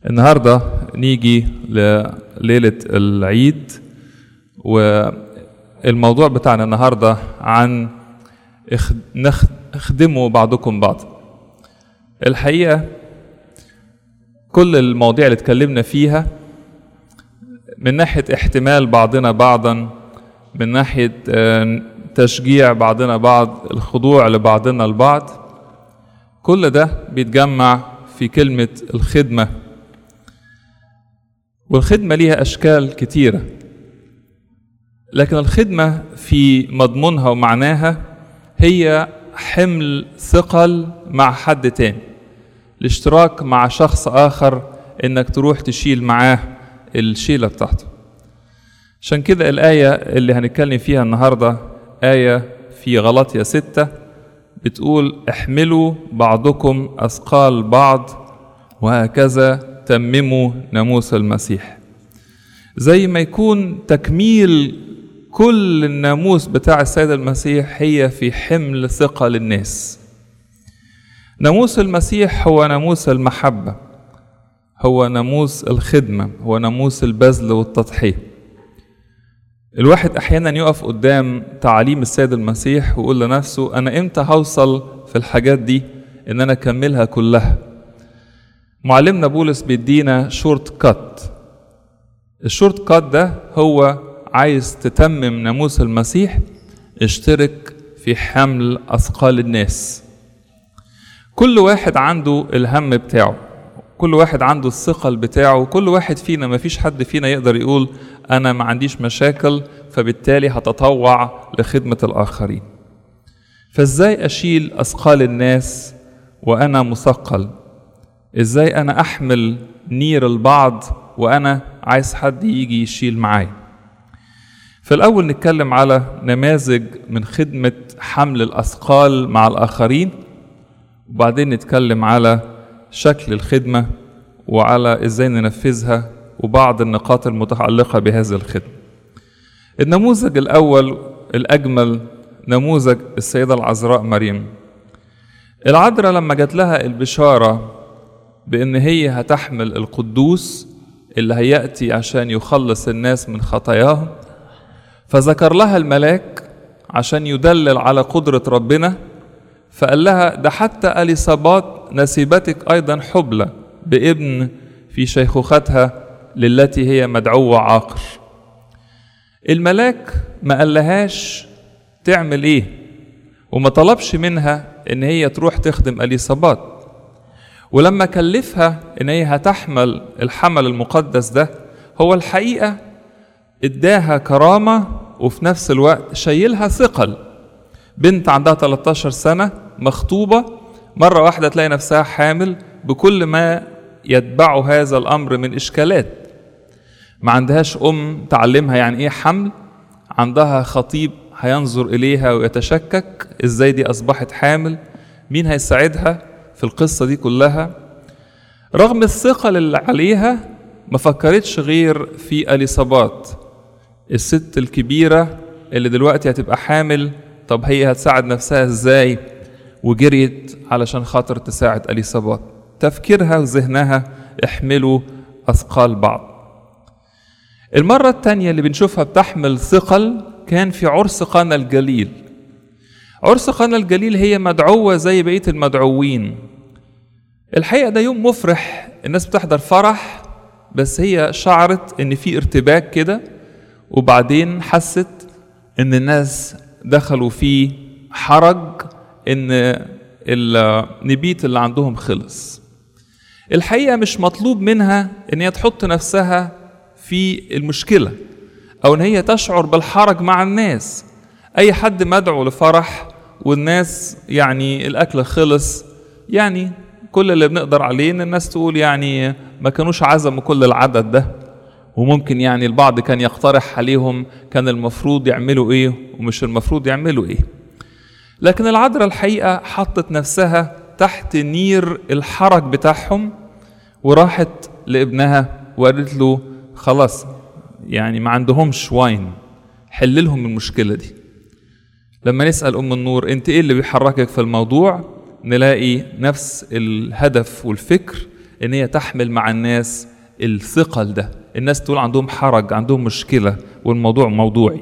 النهاردة نيجي لليلة العيد، والموضوع بتاعنا النهاردة عن اخدموا بعضكم بعض. الحقيقة كل المواضيع اللي اتكلمنا فيها من ناحية احتمال بعضنا بعضا، من ناحية تشجيع بعضنا بعض، الخضوع لبعضنا البعض، كل ده بيتجمع في كلمة الخدمة. والخدمة ليها أشكال كتيرة، لكن الخدمة في مضمونها ومعناها هي حمل ثقل مع حد تاني، الاشتراك مع شخص آخر، إنك تروح تشيل معاه الشيلة بتاعته. عشان كده الآية اللي هنتكلم فيها النهاردة آية في غلاطيا 6 بتقول: احملوا بعضكم أثقال بعض وهكذا تمموا ناموس المسيح. زي ما يكون تكميل كل الناموس بتاع السيد المسيح هي في حمل ثقل الناس. ناموس المسيح هو ناموس المحبة، هو ناموس الخدمة، هو ناموس البذل والتضحية. الواحد أحيانا يقف قدام تعاليم السيد المسيح ويقول لنفسه: أنا إمتى هوصل في الحاجات دي إن أنا أكملها كلها؟ معلمنا بولس بيدينا شورت كات. الشورت كات ده هو عايز تتمم ناموس المسيح، اشترك في حمل أثقال الناس. كل واحد عنده الهم بتاعه، كل واحد عنده الثقل بتاعه، كل واحد فينا، ما فيش حد فينا يقدر يقول أنا ما عنديش مشاكل فبالتالي هتطوع لخدمة الآخرين. فإزاي أشيل أثقال الناس وأنا مثقل؟ إزاي أنا أحمل نير البعض وأنا عايز حد يجي يشيل معاي؟ في الأول نتكلم على نماذج من خدمة حمل الأثقال مع الآخرين، وبعدين نتكلم على شكل الخدمة وعلى إزاي ننفذها وبعض النقاط المتعلقة بهذه الخدمة. النموذج الأول الأجمل نموذج السيدة العذراء مريم. العذراء لما جات لها البشارة بأن هي هتحمل القدوس اللي هيأتي عشان يخلص الناس من خطاياهم، فذكر لها الملاك عشان يدلل على قدرة ربنا، فقال لها: ده حتى أليصابات نسيبتك أيضا حبلى بابن في شيخوختها للتي هي مدعوة عاقر. الملاك ما قالهاش تعمل ايه، وما طلبش منها ان هي تروح تخدم أليصابات، ولما كلفها ان هي هتحمل الحمل المقدس ده، هو الحقيقة اداها كرامة وفي نفس الوقت شايلها ثقل. بنت عندها 13 سنة مخطوبة، مرة واحدة تلاقي نفسها حامل بكل ما يتبع هذا الأمر من إشكالات. ما عندهاش تعلمها يعني إيه حمل، عندها خطيب هينظر إليها ويتشكك إزاي دي أصبحت حامل، مين هيساعدها في القصة دي كلها. رغم الثقل اللي عليها ما فكرتش غير في أليصابات الست الكبيرة اللي دلوقتي هتبقى حامل. طب هي هتساعد نفسها إزاي؟ وجريت علشان خاطر تساعد أليصابات. تفكيرها وذهنها احملوا أثقال بعض. المرة التانية اللي بنشوفها بتحمل ثقل كان في عرس قانا الجليل. عرس قانا الجليل هي مدعوة زي بقية المدعوين. الحقيقة ده يوم مفرح، الناس بتحضر فرح، بس هي شعرت ان في ارتباك كده، وبعدين حست ان الناس دخلوا في حرج ان النبيت اللي عندهم خلص. الحقيقة مش مطلوب منها ان هي تحط نفسها في المشكلة او ان هي تشعر بالحرج مع الناس. اي حد مدعو لفرح والناس يعني الاكل خلص، يعني كل اللي بنقدر عليه ان الناس تقول يعني ما كانوش عزموا كل العدد ده، وممكن يعني البعض كان يقترح عليهم كان المفروض يعملوا ايه ومش المفروض يعملوا ايه. لكن العذراء الحقيقة حطت نفسها تحت نير الحرج بتاعهم، وراحت لابنها وقالت له: خلاص يعني ما عندهمش واين، حل لهم المشكلة دي. لما نسأل أم النور انت ايه اللي بيحركك في الموضوع، نلاقي نفس الهدف والفكر، ان هي تحمل مع الناس الثقل ده. الناس تقول عندهم حرج، عندهم مشكلة، والموضوع موضوعي.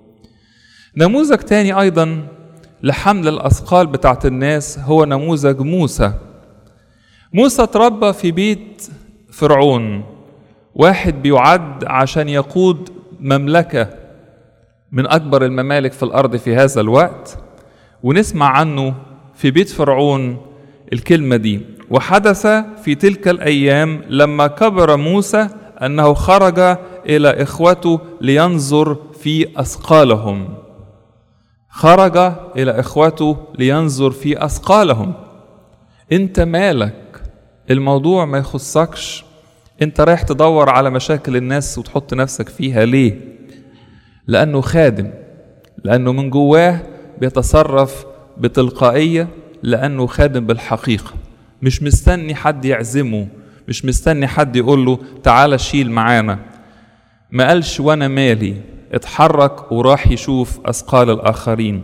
نموذج تاني ايضا لحمل الاثقال بتاعت الناس هو نموذج موسى. موسى اتربى في بيت فرعون، واحد بيعد عشان يقود مملكة من أكبر الممالك في الأرض في هذا الوقت، ونسمع عنه في بيت فرعون الكلمة دي: وحدث في تلك الأيام لما كبر موسى أنه خرج إلى إخوته لينظر في أثقالهم. خرج إلى إخوته لينظر في أثقالهم. أنت مالك؟ الموضوع ما يخصكش. أنت رايح تدور على مشاكل الناس وتحط نفسك فيها ليه؟ لأنه خادم، لأنه من جواه بيتصرف بتلقائية، لأنه خادم بالحقيقة، مش مستني حد يعزمه، مش مستني حد يقول له تعالى شيل معانا. ما قالش وانا مالي، اتحرك وراح يشوف أثقال الآخرين.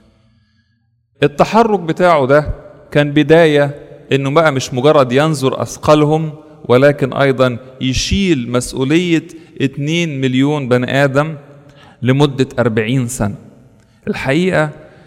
التحرك بتاعه ده كان بداية انه بقى مش مجرد ينظر أثقالهم، ولكن ايضا يشيل مسؤولية 2 مليون بني آدم لمدة 40 سنة. الحقيقة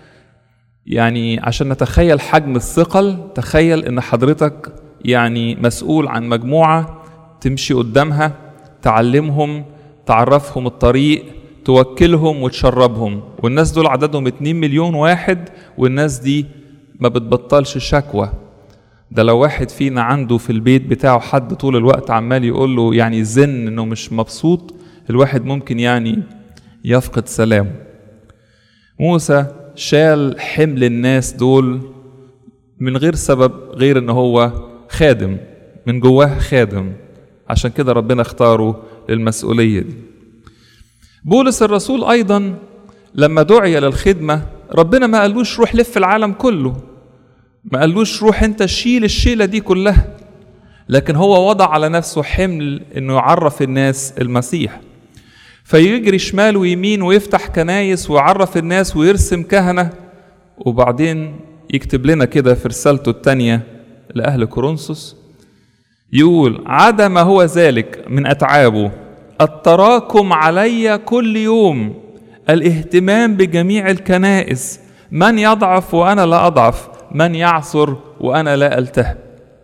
يعني عشان نتخيل حجم الثقل، تخيل ان حضرتك يعني مسؤول عن مجموعة تمشي قدامها، تعلمهم، تعرفهم الطريق، توكلهم وتشربهم، والناس دول عددهم 2 مليون واحد، والناس دي ما بتبطلش شكوى. ده لو واحد فينا عنده في البيت بتاعه حد طول الوقت عمال يقول له يعني زن انه مش مبسوط، الواحد ممكن يعني يفقد سلامه. موسى شال حمل الناس دول من غير سبب غير ان هو خادم، من جواه خادم، عشان كده ربنا اختاره للمسؤولية دي. بولس الرسول ايضا لما دعي للخدمة ربنا ما قالوش روح لف العالم كله، ما قالوش روح انت شيل الشيلة دي كلها، لكن هو وضع على نفسه حمل انه يعرف الناس المسيح، فيجري شمال ويمين ويفتح كنايس ويعرف الناس ويرسم كهنة. وبعدين يكتب لنا كده في رسالته الثانية لأهل كورنثوس يقول: عدا ما هو ذلك من أتعابه التراكم علي كل يوم، الاهتمام بجميع الكنائس، من يضعف وأنا لا أضعف، من يعثر وأنا لا ألتهب.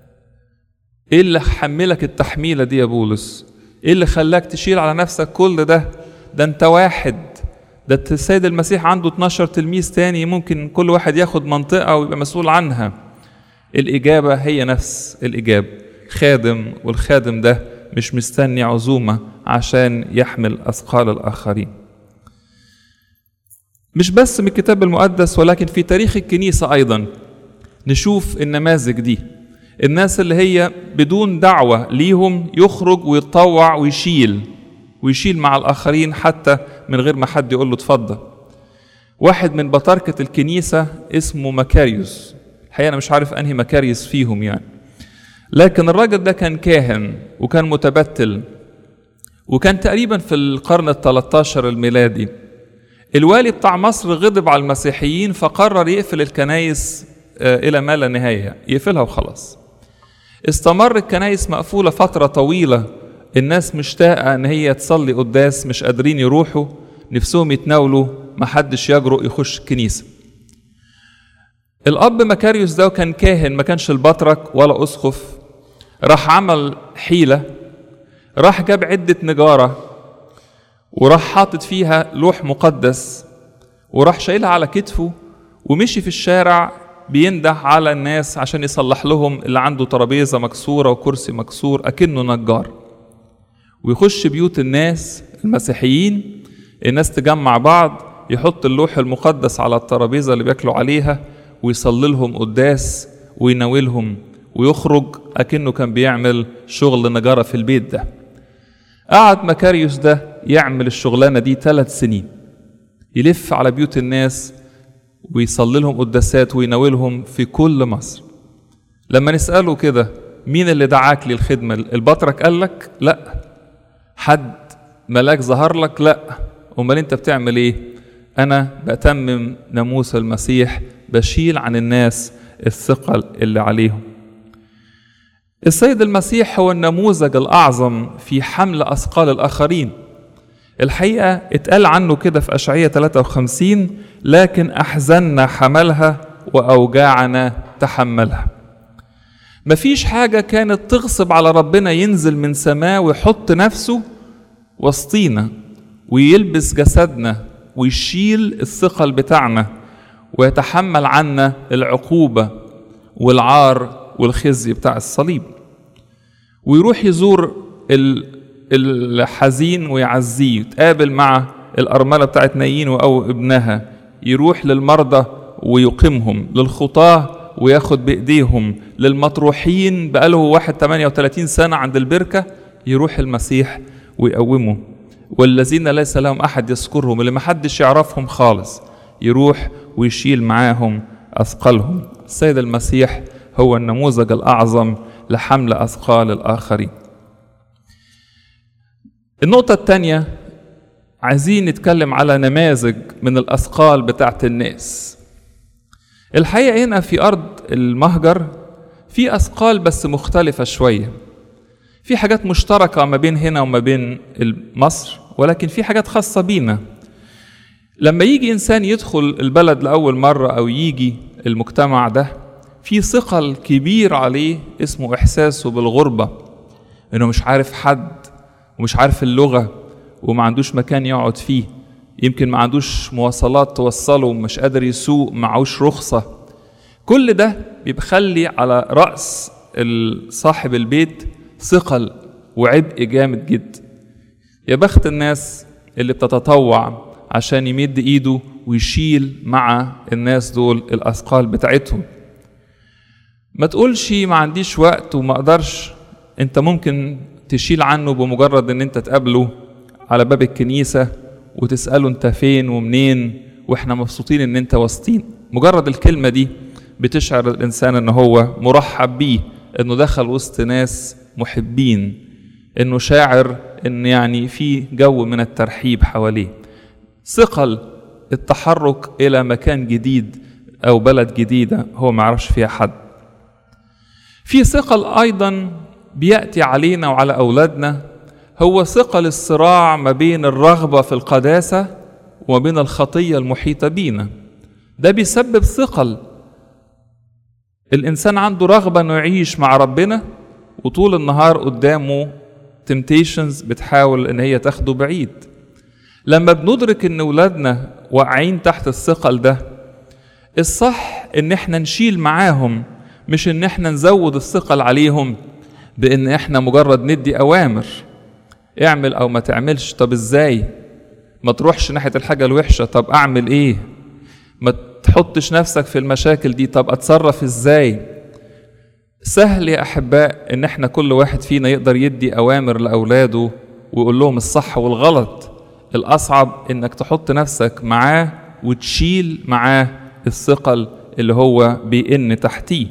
إيه اللي حملك التحميلة دي يا بولس؟ إيه اللي خلاك تشيل على نفسك كل ده؟ ده أنت واحد، ده السيد المسيح عنده 12 تلميذ تاني، ممكن كل واحد ياخد منطقة ويبقى مسؤول عنها. الإجابة هي نفس الإجابة، خادم، والخادم ده مش مستني عزومة عشان يحمل أثقال الآخرين. مش بس من الكتاب المقدس ولكن في تاريخ الكنيسة أيضا نشوف النماذج دي، الناس اللي هي بدون دعوة ليهم يخرج ويتطوع ويشيل مع الآخرين حتى من غير ما حد يقول له اتفضل. واحد من بطاركة الكنيسة اسمه مكاريوس، الحقيقة أنا مش عارف أنهي مكاريوس فيهم يعني، لكن الراجل ده كان كاهن وكان متبتل، وكان تقريبا في القرن ال13 الميلادي. الوالي بتاع مصر غضب على المسيحيين فقرر يقفل الكنايس إلى ما لا نهاية، يقفلها وخلاص. استمر الكنايس مقفولة فترة طويلة، الناس مشتاقة ان هي تصلي قداس، مش قادرين يروحوا، نفسهم يتناولوا، محدش يجرؤ يخش الكنيسة. الأب مكاريوس ده كان كاهن، ما كانش البطرك ولا أسقف، راح عمل حيلة، راح جاب عدة نجارة وراح حاطط فيها لوح مقدس وراح شايلها على كتفه ومشي في الشارع بينده على الناس عشان يصلح لهم اللي عنده ترابيزة مكسورة وكرسي مكسور، أكنه نجار. ويخش بيوت الناس المسيحيين، الناس تجمع بعض، يحط اللوح المقدس على الترابيزة اللي بياكلوا عليها ويصلي لهم قداس ويناولهم، ويخرج أكنه كان بيعمل شغل نجارة في البيت ده. قعد مكاريوس ده يعمل الشغلانة دي 3 سنين، يلف على بيوت الناس ويصلي لهم قداسات ويناولهم في كل مصر. لما نسأله كده مين اللي دعاك للخدمة؟ البطرك قال لك؟ لا. حد ملاك ظهر لك؟ لا. امال انت بتعمل ايه؟ انا بتمم ناموس المسيح، بشيل عن الناس الثقل اللي عليهم. السيد المسيح هو النموذج الأعظم في حمل أثقال الآخرين. الحقيقة اتقال عنه كده في أشعياء 53: لكن أحزننا حملها وأوجاعنا تحملها. مفيش حاجة كانت تغصب على ربنا ينزل من سماء ويحط نفسه وسطينا ويلبس جسدنا ويشيل الثقل بتاعنا ويتحمل عنا العقوبة والعار والخزي بتاع الصليب، ويروح يزور الحزين ويعزيه، يتقابل مع الأرملة بتاعت نايين أو ابنها، يروح للمرضى ويقيمهم، للخطاة وياخد بإيديهم، للمطروحين بقاله واحد 38 سنة عند البركة يروح المسيح ويقومه، والذين ليس لهم أحد يذكرهم، اللي محدش يعرفهم خالص يروح ويشيل معاهم أثقالهم. السيد المسيح هو النموذج الأعظم لحمل أثقال الآخرين. النقطة الثانية، عايزين نتكلم على نماذج من الأثقال بتاعت الناس. الحقيقة هنا في أرض المهجر في أثقال بس مختلفة شوية، في حاجات مشتركة ما بين هنا وما بين مصر، ولكن في حاجات خاصة بينا. لما يجي إنسان يدخل البلد لأول مرة أو يجي المجتمع ده، في ثقل كبير عليه اسمه إحساسه بالغربة، إنه مش عارف حد ومش عارف اللغة وما عندوش مكان يقعد فيه، يمكن ما عندوش مواصلات توصله، مش قادر يسوق، معهوش رخصة. كل ده بيخلي على رأس صاحب البيت ثقل وعبء جامد جدا. يا بخت الناس اللي بتتطوع عشان يمد ايده ويشيل مع الناس دول الأثقال بتاعتهم. ما تقولش ما عنديش وقت وما اقدرش، انت ممكن تشيل عنه بمجرد ان انت تقابله على باب الكنيسة وتسأله انت فين ومنين واحنا مبسوطين ان انت وسطين. مجرد الكلمة دي بتشعر الانسان ان هو مرحب بيه، انه دخل وسط ناس محبين، انه شاعر ان يعني في جو من الترحيب حواليه. ثقل التحرك الى مكان جديد او بلد جديدة هو ما يعرفش فيها حد. في ثقل ايضا بيأتي علينا وعلى اولادنا، هو ثقل الصراع ما بين الرغبة في القداسة وما بين الخطية المحيطة بينا. ده بيسبب ثقل. الإنسان عنده رغبة إنه يعيش مع ربنا، وطول النهار قدامه temptations بتحاول إن هي تاخده بعيد. لما بندرك إن أولادنا واقعين تحت الثقل ده، الصح إن إحنا نشيل معاهم، مش إن إحنا نزود الثقل عليهم بإن إحنا مجرد ندي أوامر، اعمل أو ما تعملش. طب إزاي؟ ما تروحش ناحية الحاجة الوحشة، طب أعمل إيه؟ ما تحطش نفسك في المشاكل دي، طب أتصرف إزاي؟ سهل يا أحباء إن إحنا كل واحد فينا يقدر يدي أوامر لأولاده ويقول لهم الصح والغلط. الأصعب إنك تحط نفسك معاه وتشيل معاه الثقل اللي هو بيئن تحتيه.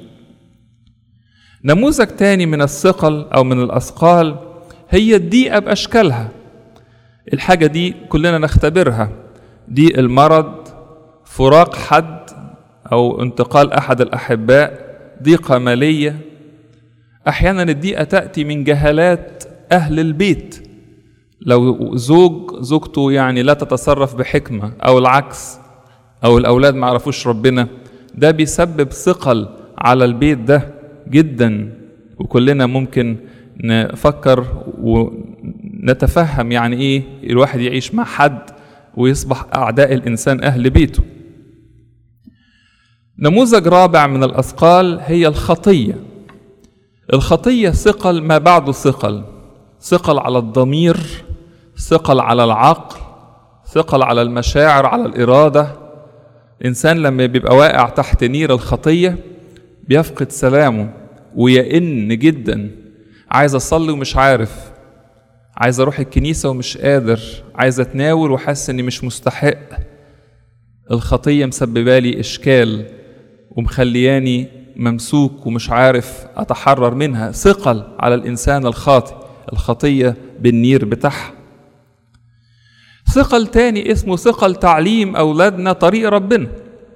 نموذج تاني من الثقل أو من الأثقال هي الضيقة بأشكالها. الحاجة دي كلنا نختبرها، ضيق المرض، فراق حد أو انتقال أحد الأحباء، ضيقة مالية. أحيانا الضيقة تأتي من جهالات أهل البيت، لو زوجته يعني لا تتصرف بحكمة أو العكس، أو الأولاد ما عرفوش ربنا، ده بيسبب ثقل على البيت ده جدا. وكلنا ممكن نفكر ونتفهم يعني إيه الواحد يعيش مع حد ويصبح أعداء الإنسان أهل بيته. نموذج رابع من الأثقال هي الخطية. الخطية ثقل ما بعده ثقل، ثقل على الضمير، ثقل على العقل، ثقل على المشاعر، على الإرادة. الإنسان لما بيبقى واقع تحت نير الخطية بيفقد سلامه ويئن جدا. عايز أصلي ومش عارف، عايز أروح الكنيسة ومش قادر، عايز أتناول وحاسس إني مش مستحق. الخطية مسببالي إشكال ومخلياني ممسوك ومش عارف أتحرر منها. ثقل على الإنسان الخاطئ، الخطية بالنير بتاعها. ثقل تاني اسمه ثقل تعليم أولادنا طريق ربنا.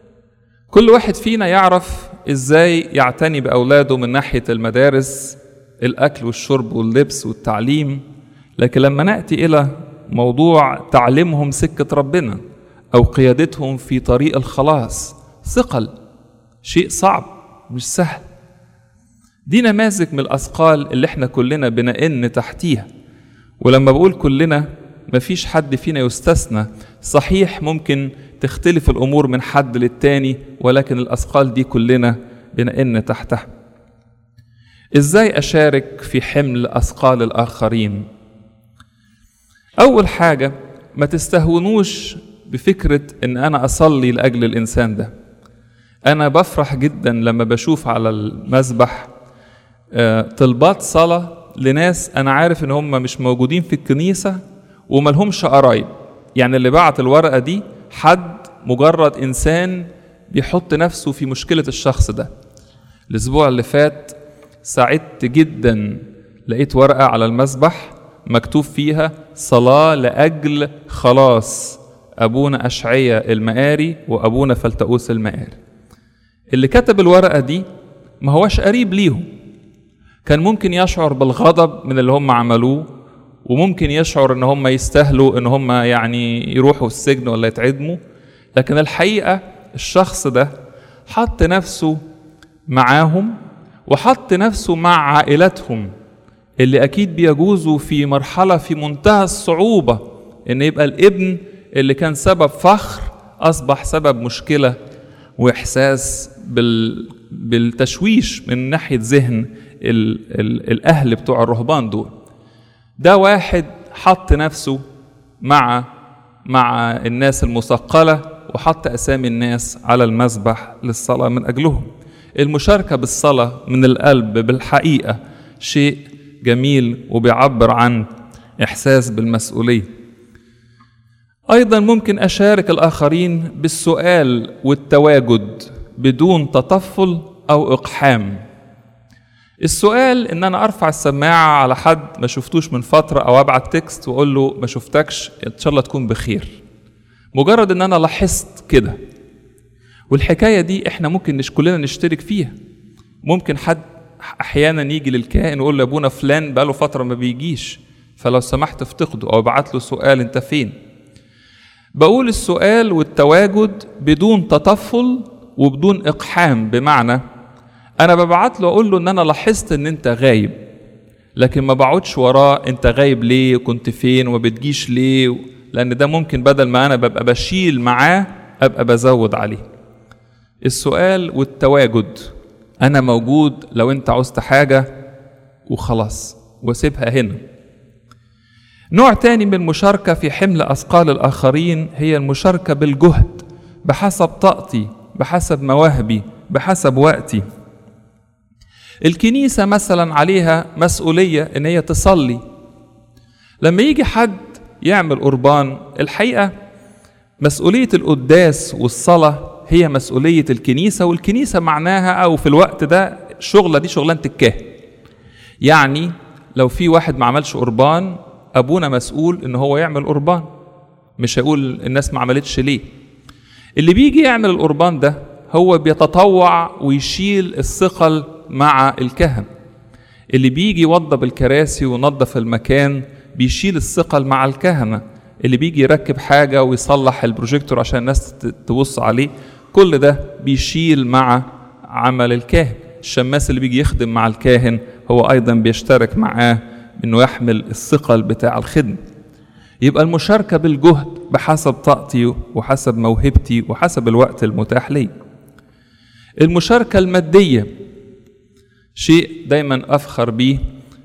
كل واحد فينا يعرف إزاي يعتني بأولاده من ناحية المدارس الأكل والشرب واللبس والتعليم، لكن لما نأتي إلى موضوع تعليمهم سكة ربنا أو قيادتهم في طريق الخلاص، ثقل، شيء صعب مش سهل. دي نماذج من الأثقال اللي احنا كلنا بنئن تحتيها. ولما بقول كلنا مفيش حد فينا يستثنى، صحيح ممكن تختلف الأمور من حد للتاني، ولكن الأثقال دي كلنا بنئن تحتها. إزاي أشارك في حمل أثقال الآخرين؟ أول حاجة، ما تستهونوش بفكرة إن أنا أصلي لأجل الإنسان ده. أنا بفرح جدا لما بشوف على المذبح طلبات صلاة لناس أنا عارف إن هم مش موجودين في الكنيسة وملهمش قرايب. يعني اللي بعت الورقة دي حد مجرد إنسان بيحط نفسه في مشكلة الشخص ده. الأسبوع اللي فات سعدت جدا، لقيت ورقة على المذبح مكتوب فيها صلاة لأجل خلاص أبونا أشعية المقاري وأبونا فلتؤوس المقاري. اللي كتب الورقة دي ما هوش قريب ليهم، كان ممكن يشعر بالغضب من اللي هم عملوه، وممكن يشعر ان هم يستاهلوا ان هم يعني يروحوا السجن ولا يتعدموا، لكن الحقيقة الشخص ده حط نفسه معاهم وحط نفسه مع عائلتهم اللي أكيد بيجوزوا في مرحلة في منتهى الصعوبة، إن يبقى الابن اللي كان سبب فخر أصبح سبب مشكلة وإحساس بالتشويش من ناحية ذهن الأهل بتوع الرهبان دول. ده واحد حط نفسه مع الناس المثقلة وحط أسامي الناس على المذبح للصلاة من أجلهم. المشاركة بالصلاة من القلب بالحقيقة شيء جميل وبيعبر عن إحساس بالمسؤولية. أيضا ممكن أشارك الآخرين بالسؤال والتواجد بدون تطفل أو إقحام. السؤال إن أنا أرفع السماعة على حد ما شفتوش من فترة، أو أبعت تكست وأقول له ما شفتكش إن شاء الله تكون بخير، مجرد إن أنا لاحظت كده. والحكاية دي إحنا ممكن كلنا نشترك فيها. ممكن حد أحيانا يجي للكاهن ويقول له أبونا فلان بقاله فترة ما بيجيش، فلو سمحت افتقده، أو ابعت له سؤال أنت فين. بقول السؤال والتواجد بدون تطفل وبدون إقحام، بمعنى أنا ببعت له أقول له إن أنا لاحظت إن أنت غايب، لكن ما بقعدش وراه أنت غايب ليه وكنت فين وما بتجيش ليه، لأن ده ممكن بدل ما أنا ببقى بشيل معاه أبقى بزود عليه. السؤال والتواجد، أنا موجود لو أنت عوزت حاجة وخلاص، وسيبها هنا. نوع تاني من المشاركة في حمل أثقال الآخرين هي المشاركة بالجهد، بحسب طاقتي، بحسب مواهبي، بحسب وقتي. الكنيسة مثلا عليها مسؤولية إن هي تصلي. لما يجي حد يعمل قربان، الحقيقة مسؤولية القداس والصلاة هي مسؤولية الكنيسة، والكنيسة معناها أو في الوقت ده شغلة دي شغلانة الكاهن. يعني لو في واحد ما عملش قربان، أبونا مسؤول إن هو يعمل قربان، مش هيقول الناس ما عملتش ليه. اللي بيجي يعمل القربان ده هو بيتطوع ويشيل الثقل مع الكهنة. اللي بيجي يوضب الكراسي ونظف المكان بيشيل الثقل مع الكهنة. اللي بيجي يركب حاجة ويصلح البروجيكتور عشان الناس تبص عليه، كل ده بيشيل مع عمل الكاهن. الشماس اللي بيجي يخدم مع الكاهن هو أيضا بيشترك معاه إنه يحمل الثقل بتاع الخدمة. يبقى المشاركة بالجهد بحسب طاقتي وحسب موهبتي وحسب الوقت المتاح لي. المشاركة المادية شيء دايما أفخر بيه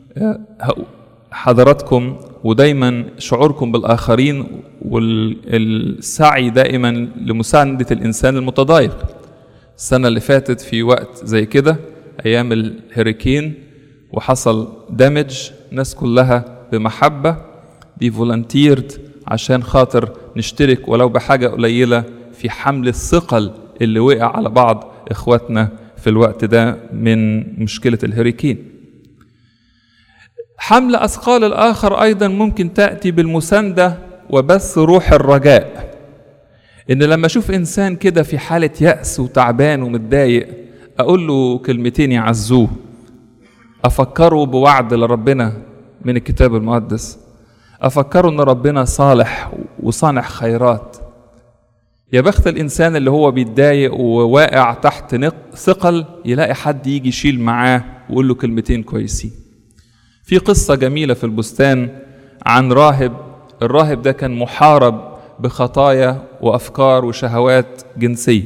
حضراتكم، ودايما شعوركم بالآخرين والسعي دائما لمساندة الإنسان المتضايق. السنة اللي فاتت في وقت زي كده أيام الهريكين وحصل دامج، ناس كلها بمحبة دي فولنتيرد عشان خاطر نشترك ولو بحاجة قليلة في حمل الثقل اللي وقع على بعض إخواتنا في الوقت ده من مشكلة الهريكين. حمل أثقال الآخر أيضا ممكن تأتي بالمساندة وبث روح الرجاء. إن لما أشوف إنسان كده في حالة يأس وتعبان ومتضايق، أقول له كلمتين يعزوه. أفكره بوعد لربنا من الكتاب المقدس، أفكره أن ربنا صالح وصانع خيرات. يا بخت الإنسان اللي هو بيتضايق وواقع تحت ثقل يلاقي حد يجي يشيل معاه ويقول له كلمتين كويسين. في قصة جميلة في البستان عن راهب. الراهب ده كان محارب بخطايا وأفكار وشهوات جنسية،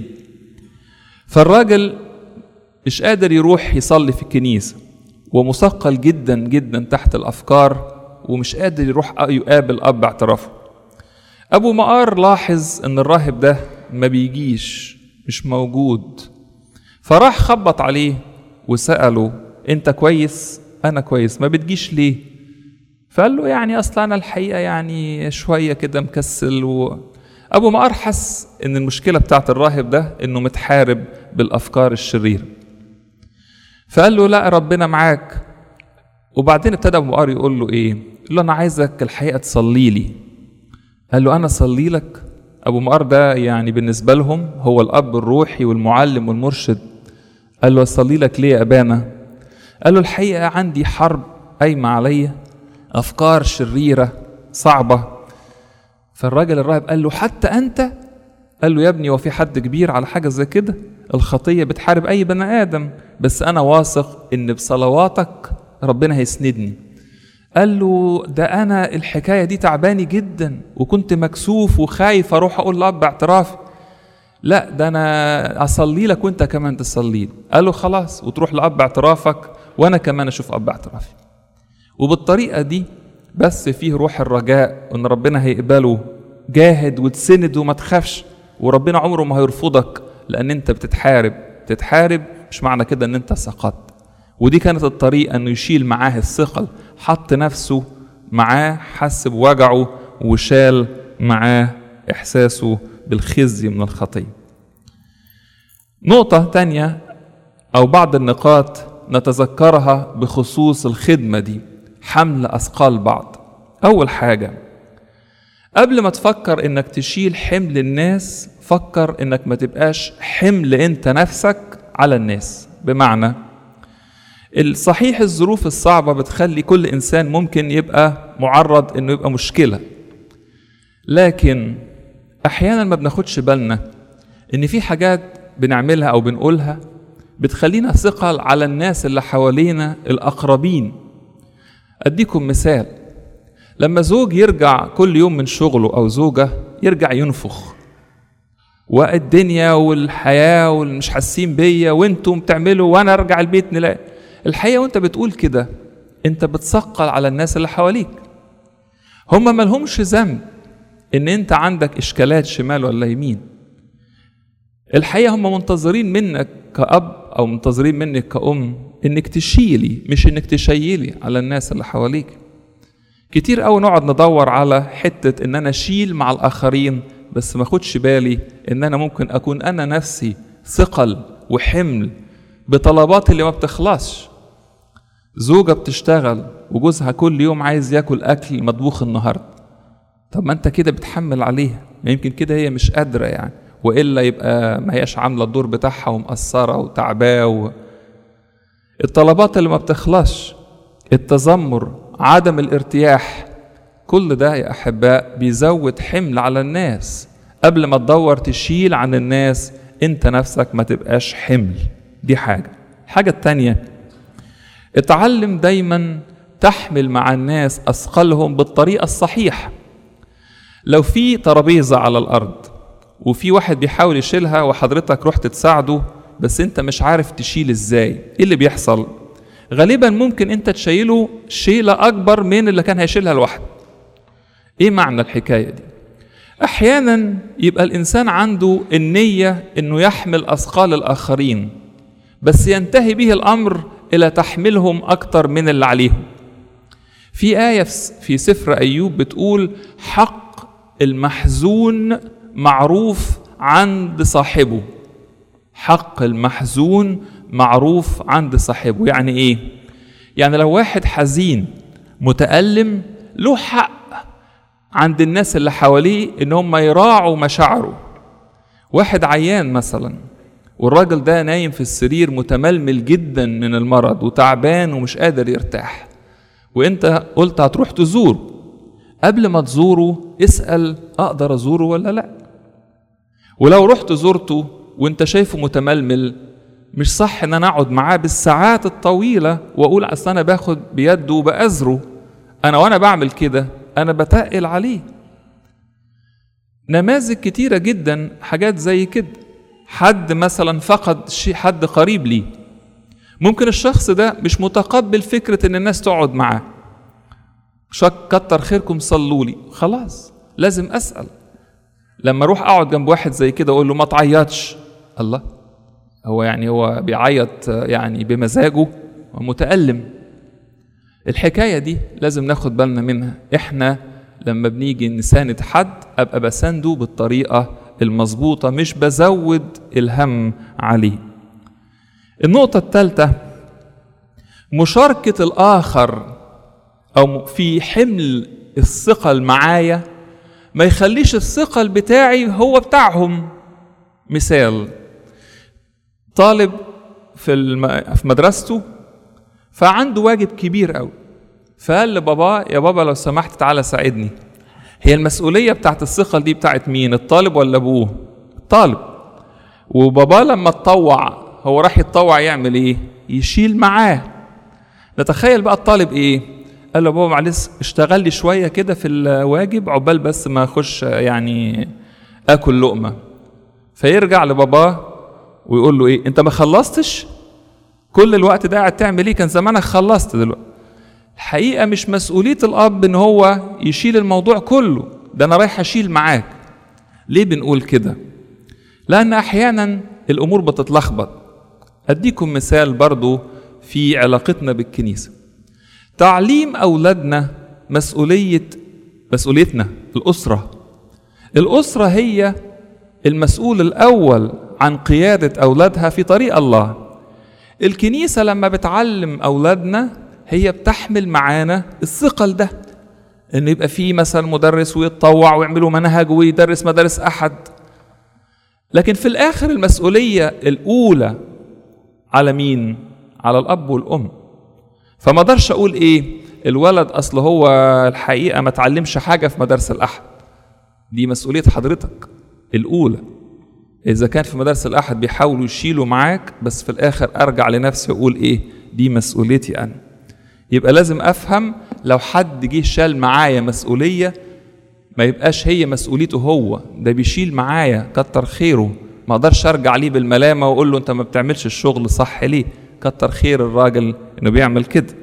فالراجل مش قادر يروح يصلي في الكنيسة ومثقل جدا جدا تحت الأفكار ومش قادر يروح يقابل أب اعترافه. أبو مقار لاحظ أن الراهب ده ما بيجيش، مش موجود، فراح خبط عليه وسأله أنت كويس؟ أنا كويس، ما بتجيش ليه؟ فقال له يعني أصلا أنا الحقيقة يعني شوية كده مكسل. أبو مقار حس أن المشكلة بتاعت الراهب ده أنه متحارب بالأفكار الشريرة، فقال له لا ربنا معاك. وبعدين ابتدى أبو مقار يقول له إيه؟ قال له أنا عايزك الحقيقة تصلي لي. قال له أنا أصلي لك؟ أبو مقار ده يعني بالنسبة لهم هو الأب الروحي والمعلم والمرشد. قال له أصلي لك ليه يا أبانا؟ قال له الحقيقة عندي حرب قايمة عليا، أفكار شريرة صعبة. فالراجل الراهب قال له حتى أنت؟ قال له يا ابني وفي حد كبير على حاجة زي كده؟ الخطية بتحارب أي بني آدم، بس أنا واثق إن بصلواتك ربنا هيسندني. قال له ده أنا الحكاية دي تعباني جدا وكنت مكسوف وخايف أروح أقول لأب اعترافي. لا ده أنا أصلي لك وأنت كمان تصلي لي. قال له خلاص، وتروح لأب اعترافك وأنا كمان أشوف أب اعترافي. وبالطريقة دي بس فيه روح الرجاء وإن ربنا هيقبله. جاهد وتسند وما تخافش، وربنا عمره ما هيرفضك، لأن أنت بتتحارب مش معنى كده أن أنت سقطت. ودي كانت الطريقة أنه يشيل معاه الثقل، حط نفسه معاه، حس بوجعه وشال معاه إحساسه بالخزي من الخطية. نقطة تانية أو بعض النقاط نتذكرها بخصوص الخدمة دي، حمل أثقال بعض. أول حاجة، قبل ما تفكر إنك تشيل حمل الناس، فكر إنك ما تبقاش حمل أنت نفسك على الناس. بمعنى الصحيح الظروف الصعبة بتخلي كل إنسان ممكن يبقى معرض إنه يبقى مشكلة، لكن أحيانا ما بناخدش بالنا إن في حاجات بنعملها أو بنقولها بتخلينا ثقل على الناس اللي حوالينا الأقربين. أديكم مثال، لما زوج يرجع كل يوم من شغله أو زوجة يرجع ينفخ، والدنيا والحياة والمش حاسين بيا وانتم بتعملوا وانا ارجع البيت نلاقي الحقيقة. وانت بتقول كده انت بتثقل على الناس اللي حواليك، هم مالهمش ذنب ان انت عندك اشكالات شمال ولا يمين. الحقيقة هم منتظرين منك كأب او منتظرين منك كأم انك تشيلي مش انك تشيلي على الناس اللي حواليك. كتير قوي نقعد ندور على حتة ان انا اشيل مع الاخرين، بس ما خدش بالي ان انا ممكن اكون انا نفسي ثقل وحمل بطلبات اللي ما بتخلصش. زوجة بتشتغل وجوزها كل يوم عايز ياكل اكل مطبوخ النهارده، طب ما انت كده بتحمل عليها، ما يمكن كده هي مش قادرة يعني، وإلا يبقى ما هياش عاملة الدور بتاعها ومقصرة وتعباه. الطلبات اللي ما بتخلصش، التذمر، عدم الارتياح، كل ده يا أحباء بيزود حمل على الناس. قبل ما تدور تشيل عن الناس انت نفسك ما تبقاش حمل. دي حاجة التانية، اتعلم دايما تحمل مع الناس أثقالهم بالطريقة الصحيحة. لو في ترابيزة على الأرض وفي واحد بيحاول يشيلها وحضرتك رحت تساعده بس انت مش عارف تشيل ازاي، ايه اللي بيحصل؟ غالبا ممكن انت تشيله شيلة اكبر من اللي كان هيشيلها لوحده. ايه معنى الحكاية دي؟ احيانا يبقى الانسان عنده النية انه يحمل اثقال الاخرين، بس ينتهي به الامر الى تحملهم اكتر من اللي عليهم. في آية في سفر أيوب بتقول حق المحزون معروف عند صاحبه. حق المحزون معروف عند صاحبه. يعني ايه؟ يعني لو واحد حزين متألم له حق عند الناس اللي حواليه ان هم يراعوا مشاعره. واحد عيان مثلا والراجل ده نايم في السرير متململ جدا من المرض وتعبان ومش قادر يرتاح، وانت قلت هتروح تزوره. قبل ما تزوره اسأل اقدر ازوره ولا لا. ولو رحت زورته وانت شايفه متململ، مش صح ان انا اقعد معاه بالساعات الطويلة واقول اصل انا باخد بيده وبأزره. وانا بعمل كده انا بتقل عليه. نماذج كتيرة جدا حاجات زي كده. حد مثلا فقد حد قريب ليه، ممكن الشخص ده مش متقبل فكرة ان الناس تقعد معاه. كتر خيركم صلوا لي، خلاص لازم اسأل. لما اروح اقعد جنب واحد زي كده اقول له ما تعيطش، الله هو بيعيط يعني بمزاجه ومتألم. الحكاية دي لازم ناخد بالنا منها. احنا لما بنيجي نساند حد ابقى بسانده بالطريقة المظبوطة، مش بزود الهم عليه. النقطة الثالثة، مشاركة الآخر أو في حمل الثقل معايا ما يخليش الثقل بتاعي هو بتاعهم. مثال، طالب في مدرسته فعنده واجب كبير قوي، فقال لبابا يا بابا لو سمحت تعالى ساعدني. هي المسؤولية بتاعت الثقل دي بتاعت مين؟ الطالب ولا أبوه؟ الطالب. وبابا لما اتطوع هو راح يتطوع يعمل ايه؟ يشيل معاه. نتخيل بقى الطالب ايه؟ قال له بابا معلش اشتغل لي شوية كده في الواجب عقبال بس ما اخش يعني اكل لقمة. فيرجع لباباه ويقول له ايه؟ انت ما خلصتش؟ كل الوقت ده قاعد تعمل ايه؟ كان زمانك خلصت دلوقتي. الحقيقة مش مسؤولية الاب ان هو يشيل الموضوع كله، ده انا رايح اشيل معاك. ليه بنقول كده؟ لان احيانا الامور بتتلخبط. اديكم مثال برضو في علاقتنا بالكنيسة. تعليم اولادنا مسؤوليتنا. الاسرة هي المسؤول الاول عن قيادة اولادها في طريق الله. الكنيسة لما بتعلم اولادنا هي بتحمل معانا الثقل ده، ان يبقى في مثلا مدرس ويتطوع ويعملوا منهج ويدرس مدارس احد. لكن في الاخر المسؤولية الاولى على مين؟ على الاب والام. فما اقدرش اقول ايه الولد اصل هو الحقيقة ما تعلمش حاجة في مدارس الاحد. دي مسؤولية حضرتك الاولى. اذا كان في مدارس الاحد بيحاولوا يشيلوا معاك، بس في الاخر ارجع لنفسي واقول ايه؟ دي مسؤوليتي انا. يبقى لازم افهم لو حد جه شال معايا مسؤولية ما يبقاش هي مسؤوليته هو، ده بيشيل معايا كتر خيره. ما اقدرش ارجع ليه بالملامة واقول له انت ما بتعملش الشغل صح ليه؟ كتر خير الراجل انه بيعمل كده.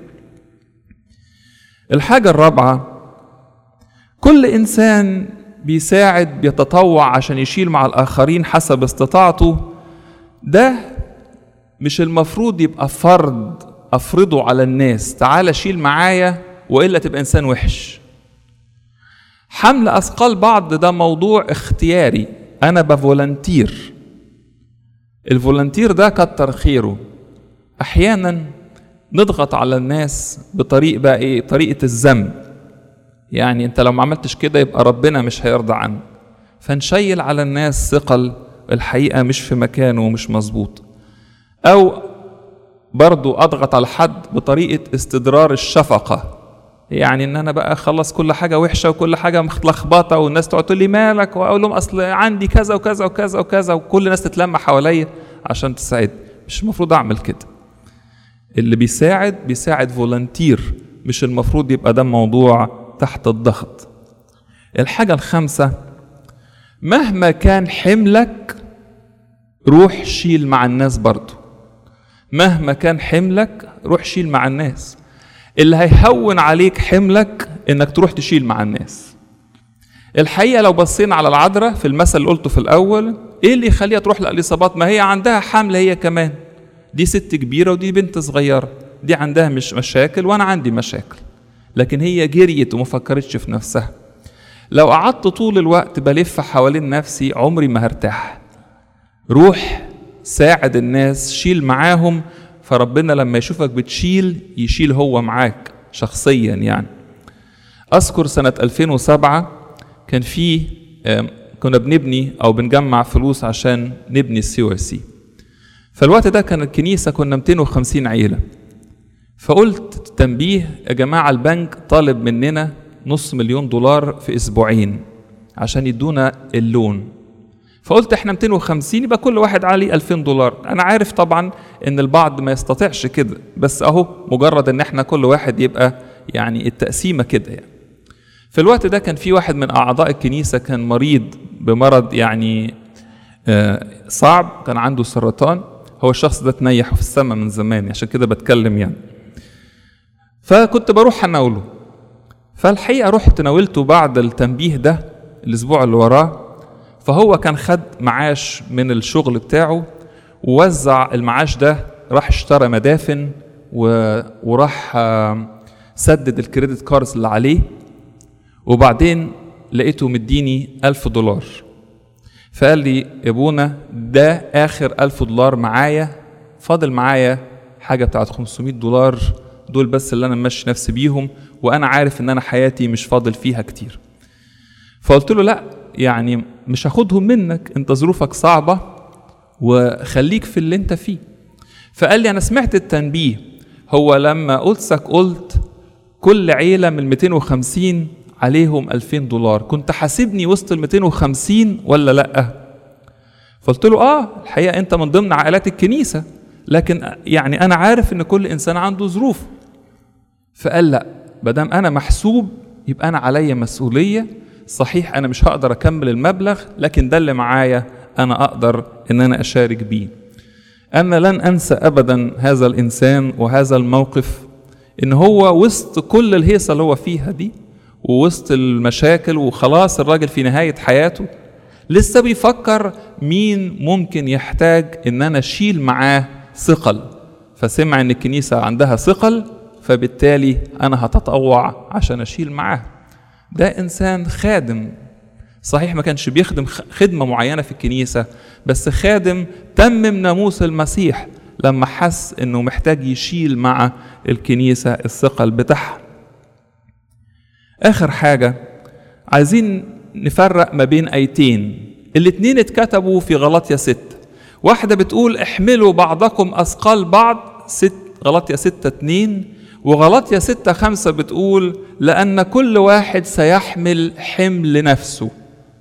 الحاجة الرابعة، كل انسان بيساعد بيتطوع عشان يشيل مع الاخرين حسب استطاعته. ده مش المفروض يبقى فرض افرضه على الناس، تعال شيل معايا والا تبقى انسان وحش. حمل اثقال بعض ده موضوع اختياري، انا بفولنتير. الفولنتير ده كتر خيره. احيانا نضغط على الناس بطريقه بقى ايه؟ طريقه الذم. يعني انت لو ما عملتش كده يبقى ربنا مش هيرضى عنك. فنشيل على الناس ثقل الحقيقه مش في مكانه ومش مظبوط. او برضو اضغط على حد بطريقه استدرار الشفقه، يعني ان انا بقى اخلص كل حاجه وحشه وكل حاجه متلخبطه والناس تقعد تقول لي مالك، واقول لهم اصل عندي كذا وكذا وكذا وكذا، وكل الناس تتلم حواليا عشان تساعد. مش المفروض اعمل كده. اللي بيساعد فولنتير، مش المفروض يبقى ده موضوع تحت الضغط. الحاجه الخامسه، مهما كان حملك روح شيل مع الناس برضو. مهما كان حملك روح شيل مع الناس. اللي هيهون عليك حملك انك تروح تشيل مع الناس. الحقيقة لو بصينا على العذراء في المثل اللي قلته في الاول، ايه اللي يخليها تروح لإليصابات؟ ما هي عندها حمل هي كمان. دي ست كبيرة ودي بنت صغيرة، دي عندها مش مشاكل وانا عندي مشاكل، لكن هي جريت وما فكرتش في نفسها. لو قعدت طول الوقت بلف حوالين نفسي عمري ما هرتاح. روح ساعد الناس، شيل معاهم، فربنا لما يشوفك بتشيل يشيل هو معاك شخصيا. يعني أذكر سنة 2007 كان في كنا بنبني أو بنجمع فلوس عشان نبني الCYC. فالوقت ده كان الكنيسة كنا 250 عيلة. فقلت تنبيه يا جماعة، البنك طالب مننا $500,000 في أسبوعين عشان يدونا اللون. فقلت احنا 250 يبقى كل واحد عليه $2000. انا عارف طبعا ان البعض ما يستطيعش كده، بس اهو مجرد ان احنا كل واحد يبقى يعني التقسيمة كده يعني. في الوقت ده كان في واحد من اعضاء الكنيسة كان مريض بمرض يعني صعب، كان عنده سرطان. هو الشخص ده تنيح في السماء من زمان، عشان كده بتكلم يعني. فكنت بروح اناوله. فالحقيقة رحت ناولته بعد التنبيه ده الاسبوع اللي وراه. فهو كان خد معاش من الشغل بتاعه ووزع المعاش ده، راح اشترى مدافن وراح سدد الكريدت كاردز اللي عليه. وبعدين لقيته مديني $1000. فقال لي يا ابونا ده آخر $1000 معايا، فاضل معايا حاجة بتاعت $500 دول بس اللي أنا ماشي نفسي بيهم، وأنا عارف إن أنا حياتي مش فاضل فيها كتير. فقلت له لا، يعني مش هاخدهم منك، انت ظروفك صعبة وخليك في اللي انت فيه. فقال لي انا سمعت التنبيه، هو لما قلت كل عيلة من 250 عليهم $2000، كنت حاسبني وسط 250 ولا لا؟ فقلت له الحقيقة انت من ضمن عائلات الكنيسة، لكن يعني انا عارف ان كل انسان عنده ظروف. فقال لا، مادام انا محسوب يبقى انا عليا مسؤولية. صحيح أنا مش هقدر أكمل المبلغ، لكن ده اللي معايا أنا أقدر إن أنا أشارك بيه. أنا لن أنسى أبدا هذا الإنسان وهذا الموقف، إن هو وسط كل الهيصة اللي هو فيها دي ووسط المشاكل وخلاص الراجل في نهاية حياته، لسه بيفكر مين ممكن يحتاج إن أنا أشيل معاه ثقل. فسمع إن الكنيسة عندها ثقل، فبالتالي أنا هتطوع عشان أشيل معاه. ده إنسان خادم، صحيح ما كانش بيخدم خدمة معينة في الكنيسة، بس خادم تمم ناموس المسيح لما حس إنه محتاج يشيل مع الكنيسة الثقل بتاعها. آخر حاجة عايزين نفرق ما بين آيتين، الاتنين اتكتبوا في غلاطيا 6. واحدة بتقول احملوا بعضكم أثقال بعض، غلاطيا 6:2، وغلاطيا 6:5 بتقول لأن كل واحد سيحمل حمل نفسه.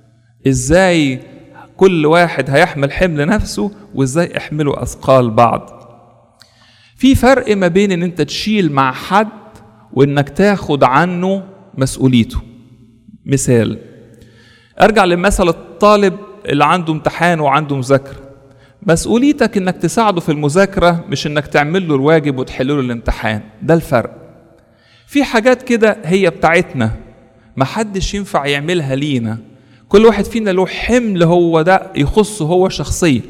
إزاي كل واحد هيحمل حمل نفسه، وإزاي احملوا أثقال بعض؟ في فرق ما بين إن أنت تشيل مع حد وإنك تاخد عنه مسؤوليته. مثال، أرجع لمثل الطالب اللي عنده امتحان وعنده مذاكرة. مسؤوليتك إنك تساعده في المذاكرة، مش إنك تعمل له الواجب وتحل له الامتحان. ده الفرق. في حاجات كده هي بتاعتنا محدش ينفع يعملها لينا، كل واحد فينا له حمل هو ده يخصه هو شخصيا،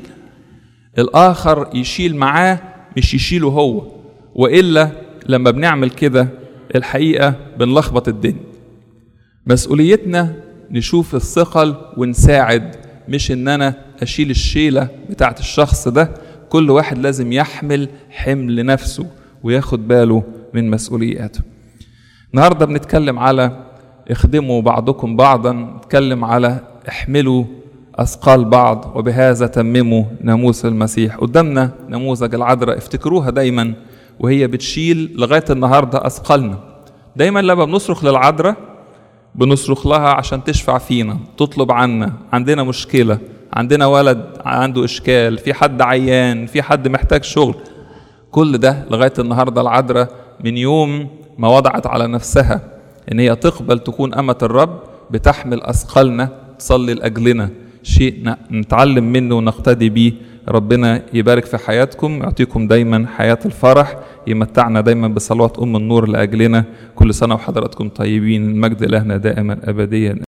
الآخر يشيل معاه مش يشيله هو، وإلا لما بنعمل كده الحقيقة بنلخبط الدنيا. مسؤوليتنا نشوف الثقل ونساعد، مش إن أنا أشيل الشيلة بتاعت الشخص ده. كل واحد لازم يحمل حمل نفسه وياخد باله من مسؤولياته. النهاردة بنتكلم على اخدموا بعضكم بعضا، نتكلم على احملوا أثقال بعض وبهذا تمموا ناموس المسيح. قدامنا نموذج العذراء، افتكروها دايما وهي بتشيل لغاية النهاردة أثقالنا. دايما لما بنصرخ للعذراء بنصرخ لها عشان تشفع فينا، تطلب عنا، عندنا مشكلة، عندنا ولد عنده إشكال، في حد عيان، في حد محتاج شغل. كل ده لغاية النهاردة العذراء من يوم ما وضعت على نفسها إن هي تقبل تكون أمة الرب بتحمل أثقالنا، تصلي لأجلنا. شيء نتعلم منه ونقتدي بيه. ربنا يبارك في حياتكم، يعطيكم دايما حياة الفرح، يمتعنا دايما بصلوات أم النور لأجلنا. كل سنة وحضراتكم طيبين. المجد لهنا دائما أبديا.